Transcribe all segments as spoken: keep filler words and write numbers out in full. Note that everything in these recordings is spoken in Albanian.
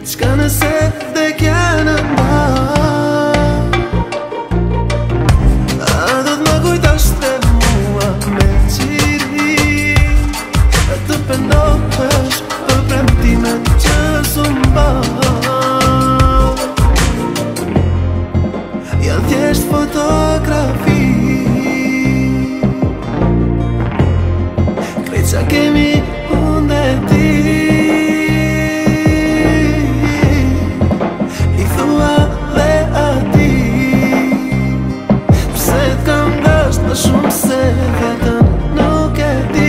Qka nëse dhe kjenë nda, a do t'ma kujtash të mua me qiri, e të pendohesh për premtimet që s'umba. Janë thjesht fotografi, krejt qa kemi unë dhe ti. I thua dhe ati, pse t'kam dasht më shumë se vetëm nuk e di.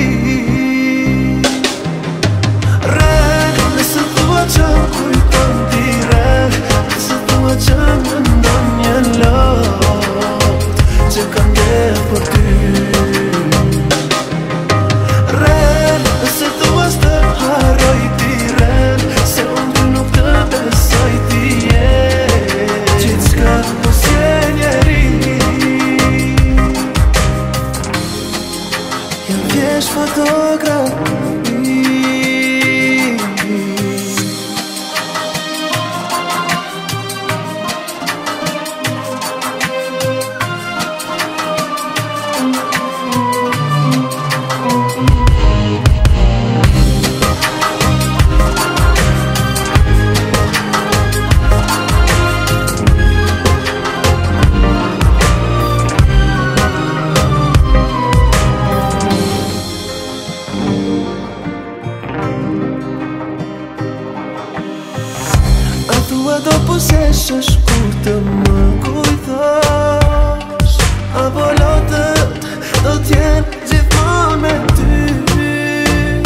Re, nëse thua që kujton ti, re, nëse thua që më ndon një lot që kam gjetë për ty. Re, nëse thua s'të harroj ti, re, se unë ty nuk të besoj ti je gjithçka mos je njeri. Janë thjesht fotografi. Thua do puseshesh kur të më kujtosh, apo lotët do t'jenë gjithmonë me ty.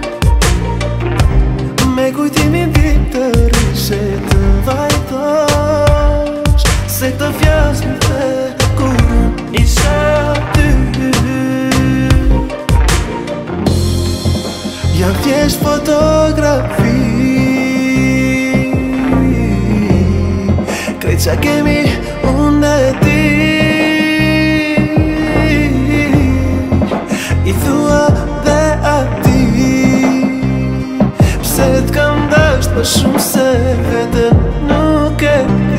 Me kujtimin vitërishe të vajtosh, se të fjasmite kur unë isha aty. Janë thjesht fotografi, krejt qa kemi unë dhe ti. I thua dhe ati, pse t'kam dasht më shumë se vetëm nuk e